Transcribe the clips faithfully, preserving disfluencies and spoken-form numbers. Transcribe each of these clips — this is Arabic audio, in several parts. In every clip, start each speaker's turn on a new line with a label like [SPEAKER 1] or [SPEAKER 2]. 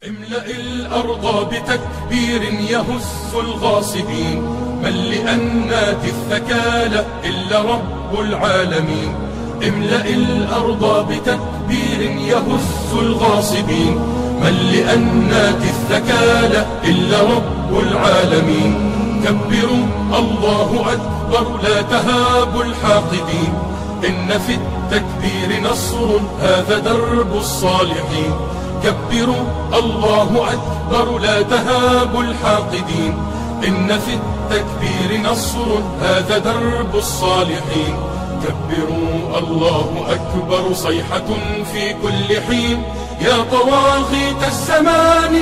[SPEAKER 1] املأ الأرض بتكبير يهز الغاصبين، من لأنات الثكالى إلا رب العالمين. املأ الأرض بتكبير يهز الغاصبين، من لأنات الثكالى إلا رب العالمين. كبروا الله أكبر لا تهابوا الحاقدين، إن في التكبير نصر هذا درب الصالحين. كبروا الله أكبر لا تهابوا الحاقدين، إن في التكبير نصر هذا درب الصالحين. كبروا الله أكبر صيحة في كل حين، يا طواغيت الزمان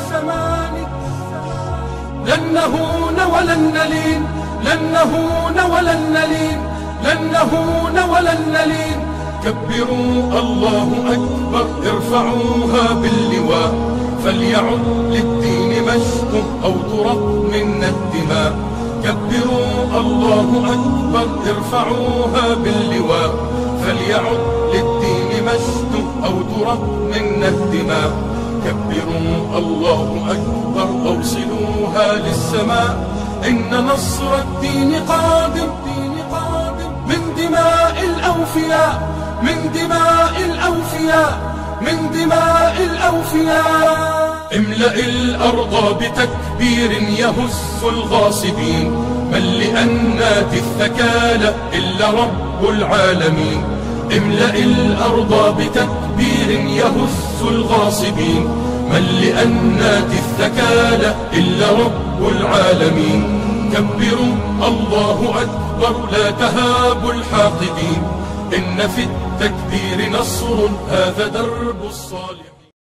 [SPEAKER 1] لن نهون ولن نلين، لن نهون ولن نلين، لن نهون ولن نلين. كبروا الله أكبر ارفعوها باللواء، فليعد للدين مجد أو ترق منا الدماء. كبروا الله أكبر ارفعوها باللواء، فليعد للدين مجد أو ترق منا الدماء. كبروا الله أكبر أوصلوها للسماء، إن نصر الدين قادم من دماء الأوفياء، من دماء الأوفياء، من دماء الأوفياء. املأ الأرض بتكبير يهز الغاصبين، من لأنات الثكالى إلا رب العالمين. املأ الأرض بتكبير يهز الغاصبين، من لأنات الثكالى إلا رب العالمين. كبروا الله أكبر لا تهابوا الحاقدين، إن في التكبير نصر هذا درب الصالح.